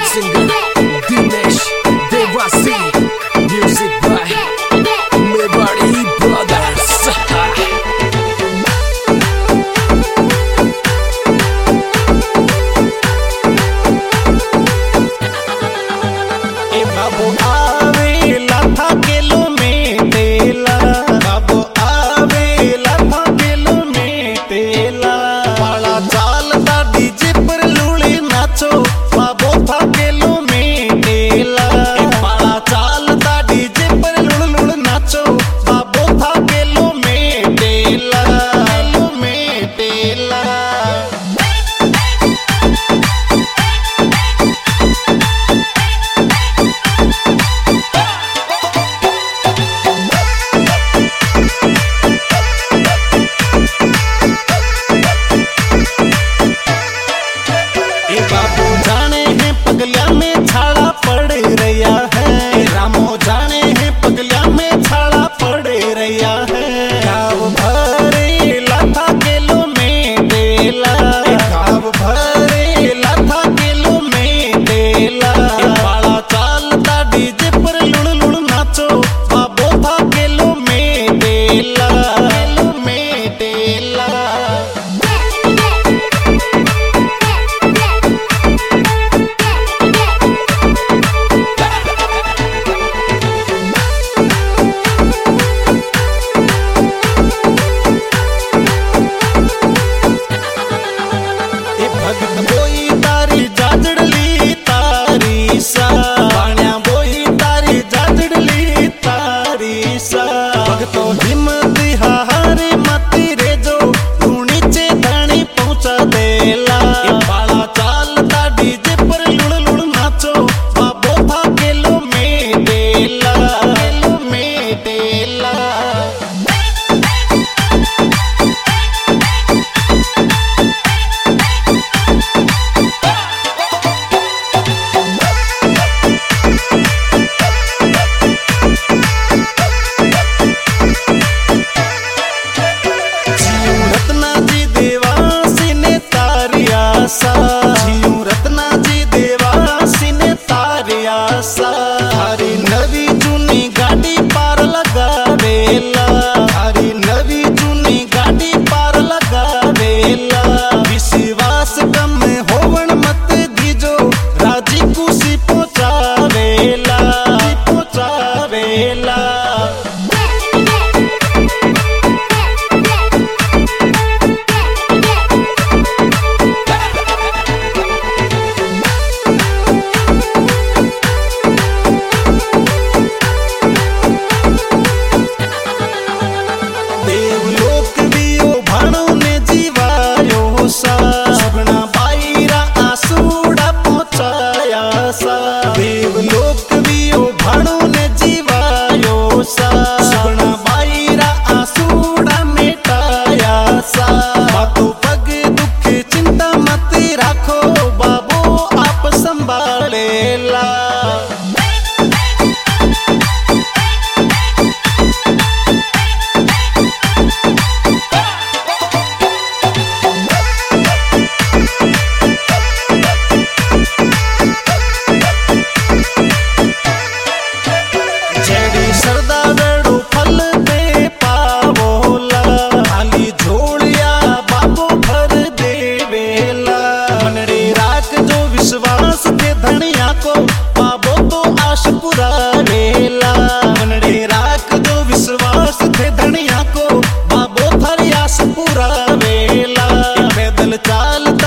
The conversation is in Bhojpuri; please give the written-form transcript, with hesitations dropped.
singer Dinesh Devasi, music by Mewari Brothers. ए बाबू आवेला था किलो में तेला, बाबू आवेला था किलो में तेला, पाला चालता डीजे पर लूली नाचो, बाबू था किलो में तेला, पाला चालता डीजे पर लुड़ लुड़ नाचो, बाबू था किलो में तेला, किलो में तेला। बाबू जाने हैं पगलिया में छाड़ा पड़ रहा है, रामो जाने हैं पगलिया में छाड़ा पड़ रहा है, गाँव भरे लाथा किलो में तेला, गाँव भरे लाथा किलो में तेला, बाला चालता डीजे पर लुड़ लुड़ नाचो, बाबू था किलो में तेला, किलो में तेला। भगत बोई तारी जाजड़ली तारी सा, बाण्या बोई तारी जाजड़ली तारी सा, भगतो हिम्मत हारे मती रे जो धूनी चे धानी पहुंचा देला, बाला चालता डीजे पर लुड़ लुड़ नाचो, बाबो था किलो में तेला, किलो में तेला। रत्ना जी देवासी ने तारिया सा, रत्ना जी देवासी ने तारिया सा, हरी नवी जूनी गाड़ी पार लगा वेला, हरी नवी जूनी गाड़ी पार लगा वेला, विश्वास कम होवन मत दीजो, राजी खुशी पहुंचा वेला, पहुंचा वेला। देवलोक दियो भाणो ने जीवायो सा, सुगना बाईरा आसूड़ा पहुंचाया सा, देवलोक दियो भाणो ने जीवायो सा, सुगना बाईरा आसूड़ा मेटाया सा, बातों पग दुख चिंता मत राखो, बाबू आप संभालेला। जेड़ी सरदा वेड़ो फल पे पावोला, खाली झोलिया बाबो भर देवेला, मनरे राख जो विश्वास थे धनिया को, बाबो तो आश पुरावेला, मनरे राख जो विश्वास थे धनिया को, बाबो थारी आश पुरावेला, पैदल चाल